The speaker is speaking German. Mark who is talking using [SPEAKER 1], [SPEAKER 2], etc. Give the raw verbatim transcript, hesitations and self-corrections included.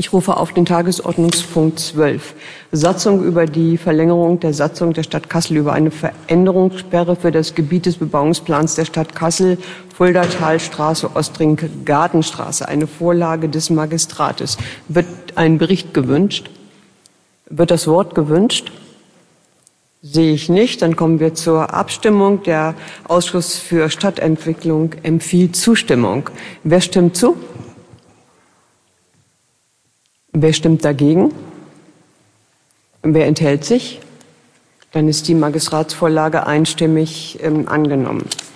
[SPEAKER 1] Ich rufe auf den Tagesordnungspunkt zwölf, Satzung über die Verlängerung der Satzung der Stadt Kassel über eine Veränderungssperre für das Gebiet des Bebauungsplans der Stadt Kassel, Fuldatalstraße, Ostring-Gartenstraße, eine Vorlage des Magistrates. Wird ein Bericht gewünscht? Wird das Wort gewünscht? Sehe ich nicht. Dann kommen wir zur Abstimmung. Der Ausschuss für Stadtentwicklung empfiehlt Zustimmung. Wer stimmt zu? Wer stimmt dagegen? Wer enthält sich? Dann ist die Magistratsvorlage einstimmig ähm, angenommen.